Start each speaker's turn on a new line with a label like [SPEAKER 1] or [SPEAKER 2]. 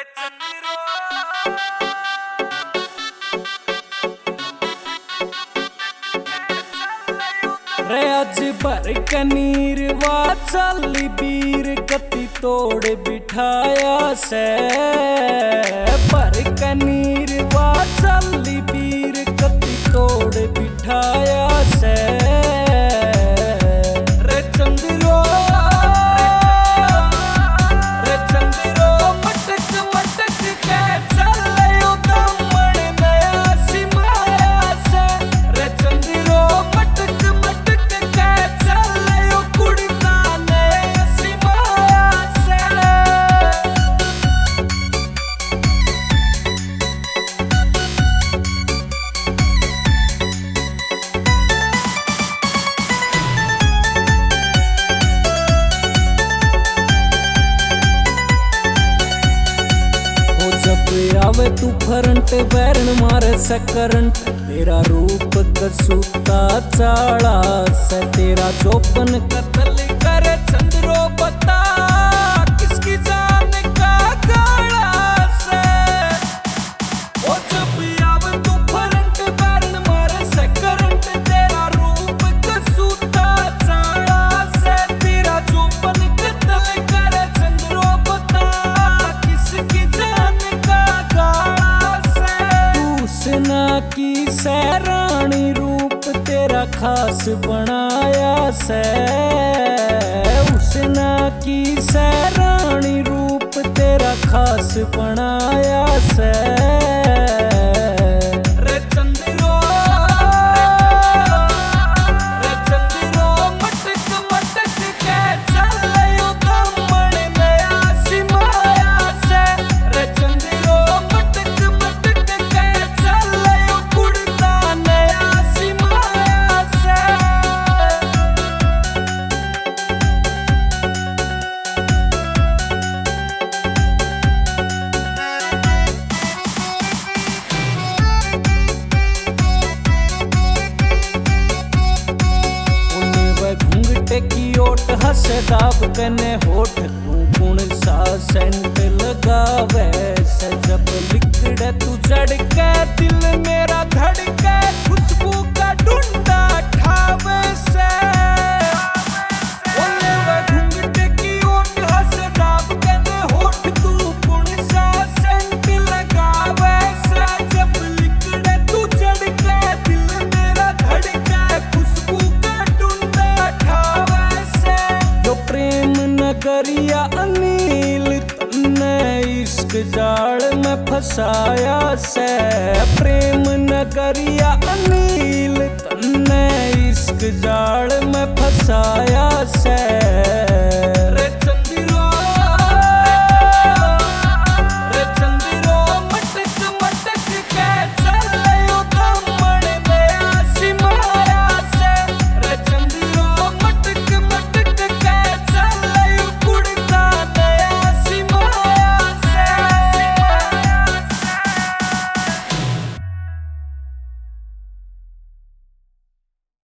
[SPEAKER 1] रे अज भर कनीर वा चली बीर कति तोड़ बिठाया से भर कनीर वा चली बीर कति तोड़ बिठाया से रे चंद्रो मटक मटक के चलो दमन नया सिमाया से रे चंद्रो मटक मटक के चलो कुड़ता नया सिमाया से आवे तू फरंट बैरन मारे से करंट तेरा रूप कसूता चाड़ा से तेरा चौपन कतल करे चंद्रो बता किसकी जान का गाड़ा से ओ जब आवे तू फरंट बैरन मारे से करंट तेरा रूप कसूता चाड़ा से तेरा चौपन कतल करे चंद्रो बता किसकी जान ना की सैरानी रूप तेरा खास बनाया से उसना की सैरानी रूप तेरा खास बनाया से रे चंद्रो मटक मटक के चलो दमन नया सिमाया से रे चंद्रो मटक मटक के चलो कुड़ता नया सिमाया से घूंघटे की ओट हंस दाब कने होठ तू गुण सा सेंट लगावे से जब लिकड़े तू चढ़ के दिल मेरा धड़के खुशबू का ढूंढा ठावे से घूंघटे की ओट हंस दाब कने होठ तू गुण सा सेंट लगावे से जब लिकड़े तू चढ़ के दिल मेरा धड़के खुशबू का ढूंढा ठावे से जो प्रेम नगरिया अनिल तन्ने इश्क जाल में फसाया से प्रेम नगरिया अनिल तन्ने इश्क जाल में फसाया से